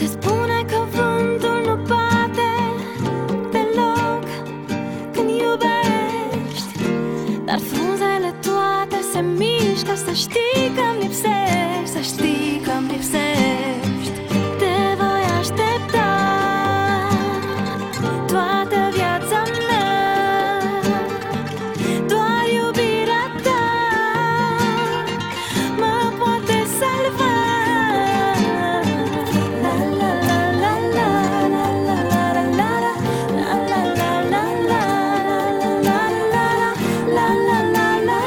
Se spune că vântul nu bate deloc când iubești, dar frunzele toate se mișcă. Să știi că-mi lipsești, să știi că-mi lipsești. Te voi aștepta toată viața mea, doar iubirea ta mă poate salva. La la la la la la la la la la la la la la la la la la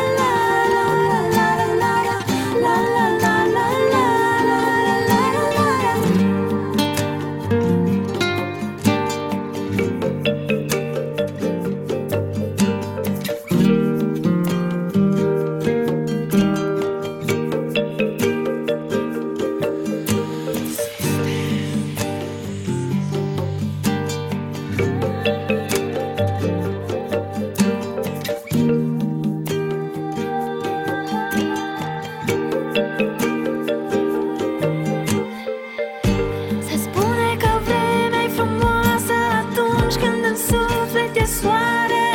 Se spune că vremea e frumoasă atunci când în suflet e soare.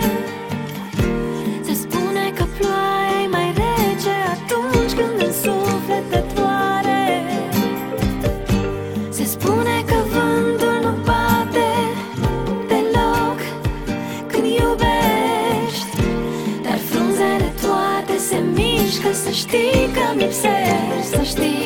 Se spune că ploaia e mai rece atunci când în suflet te doare. Se spune că vântul nu bate deloc când iubești, dar frunzele toate se mișcă. Să știi că-mi lipsești, să știi